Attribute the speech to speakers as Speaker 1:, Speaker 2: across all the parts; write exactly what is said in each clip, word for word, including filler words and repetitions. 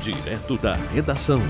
Speaker 1: Direto da redação.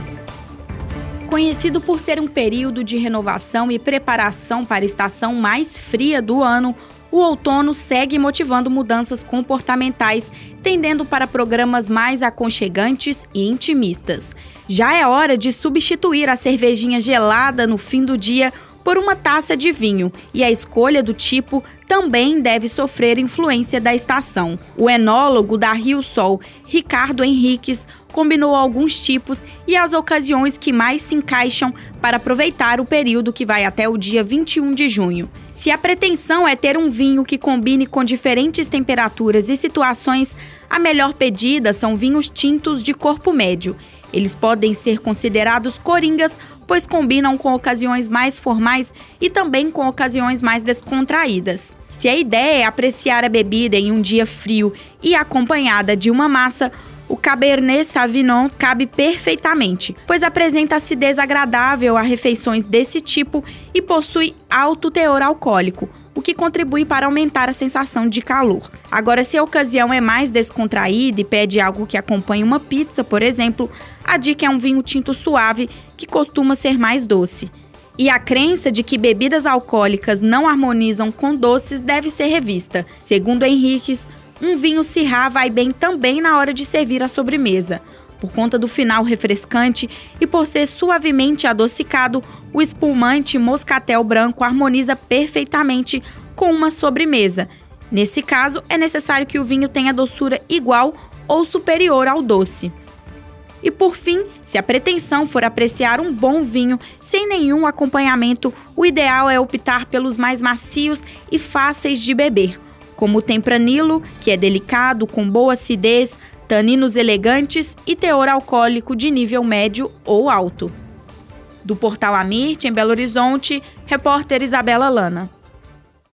Speaker 2: Conhecido por ser um período de renovação e preparação para a estação mais fria do ano, o outono segue motivando mudanças comportamentais, tendendo para programas mais aconchegantes e intimistas. Já é hora de substituir a cervejinha gelada no fim do dia por uma taça de vinho, e a escolha do tipo também deve sofrer influência da estação. O enólogo da Rio Sol, Ricardo Henriques, combinou alguns tipos e as ocasiões que mais se encaixam para aproveitar o período que vai até o dia vinte e um de junho. Se a pretensão é ter um vinho que combine com diferentes temperaturas e situações, a melhor pedida são vinhos tintos de corpo médio. Eles podem ser considerados coringas, pois combinam com ocasiões mais formais e também com ocasiões mais descontraídas. Se a ideia é apreciar a bebida em um dia frio e acompanhada de uma massa, o Cabernet Sauvignon cabe perfeitamente, pois apresenta acidez agradável a refeições desse tipo e possui alto teor alcoólico, o que contribui para aumentar a sensação de calor. Agora, se a ocasião é mais descontraída e pede algo que acompanhe uma pizza, por exemplo, a dica é um vinho tinto suave, que costuma ser mais doce. E a crença de que bebidas alcoólicas não harmonizam com doces deve ser revista. Segundo Henriques, um vinho Syrah vai bem também na hora de servir a sobremesa. Por conta do final refrescante e por ser suavemente adocicado, o espumante moscatel branco harmoniza perfeitamente com uma sobremesa. Nesse caso, é necessário que o vinho tenha doçura igual ou superior ao doce. E por fim, se a pretensão for apreciar um bom vinho sem nenhum acompanhamento, o ideal é optar pelos mais macios e fáceis de beber, como o Tempranillo, que é delicado, com boa acidez, taninos elegantes e teor alcoólico de nível médio ou alto. Do Portal Amirte, em Belo Horizonte, repórter Isabela Lana.